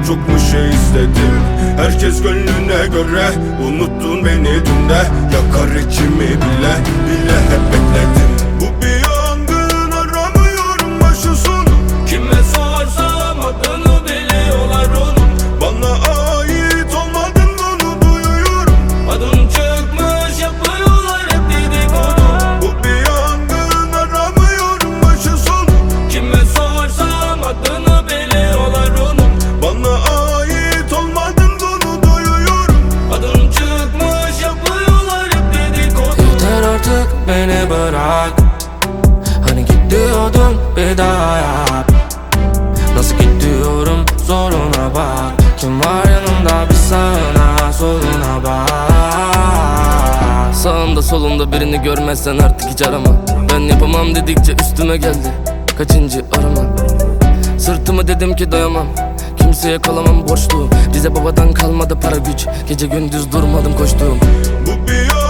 çok mu şey istedim? Herkes gönlüne göre, unuttun beni dünde. Yakar içimi bile bile hep bekledim. Bu bir yangın, aramıyorum başı sonu. Kime sorsam adını biliyorlar onun. Bana ait olmadın, bunu duyuyorum. Adın çıkmış, yapıyorlar hep dedikodu. Bu bir yangın, aramıyorum başı sonu. Kime sorsam adını biliyorlar onun. Bana ait olmadın, bunu duyuyorum. Adın çıkmış, yapıyorlar hep dedikodu. Yeter artık, beni bırak. Hani git diyordun, bir daha yap. Nasıl git diyorum, zoruna bak. Kim var yanımda, bir sağına soluna bak. Sağımda solumda birini görmezsen artık hiç arama. Ben yapamam dedikçe üstüme geldi, kaçıncı arama. Sırtımı dedim ki dayamam, kimseye kalamam borçlu. Bize babadan kalmadı para güç, gece gündüz durmadım koştum. Bu bir